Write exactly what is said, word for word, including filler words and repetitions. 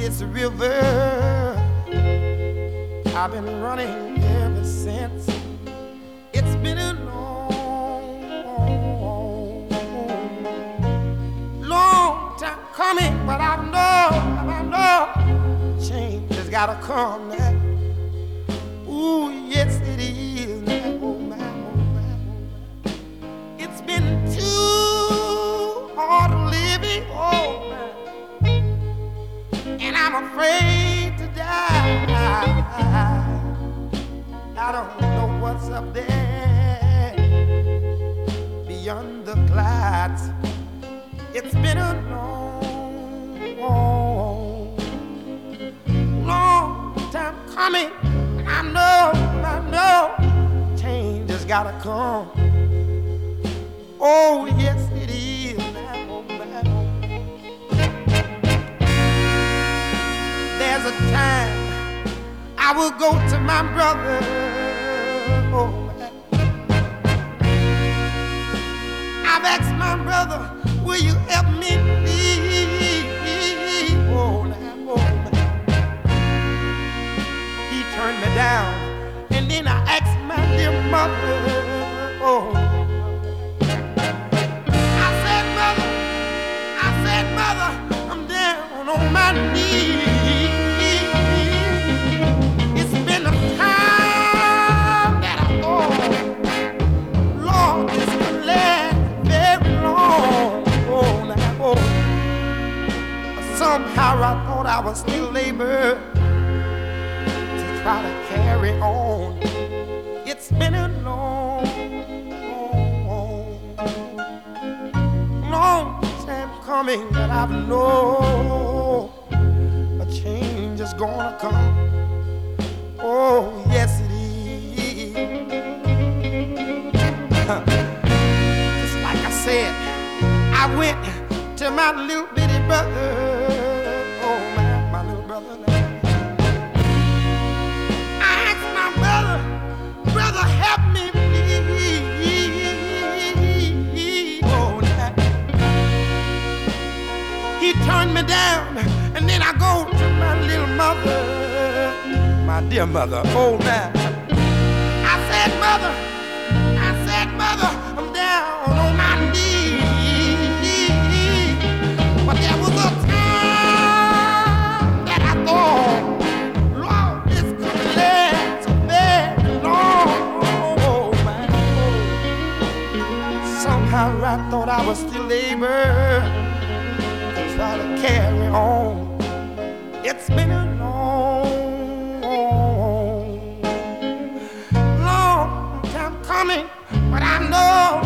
this river. I've been running ever since. It's been a long, long time coming, but I know, I know, change has gotta come now. Ooh, yes it is now. Oh my, oh my, oh my. It's been too hard living, oh my, and I'm afraid to die. I don't know what's up there beyond the clouds. It's been a long, long, long time coming. I know, I know, change has gotta come. Oh, yes, it is now, oh, now. There's a time I will go to my brother. Oh, I've asked my brother, will you help me please? Oh, now, oh, now. He turned me down, and then I asked my dear mother. Oh, I said, mother, I said, mother, I'm down on my knees. Somehow I thought I was still able to try to carry on. It's been a long, long, long time coming, but I know a change is gonna come. Oh, yes it is. Just like I said, I went to my little bitty brother. Turn me down, and then I go to my little mother, my dear mother. Oh, now I said, mother, I said, mother, I'm down on my knees. But there was a time that I thought, Lord, this could last so very long. Oh, my God. Somehow I thought I was still able try to carry on. It's been a long, long time coming, but I know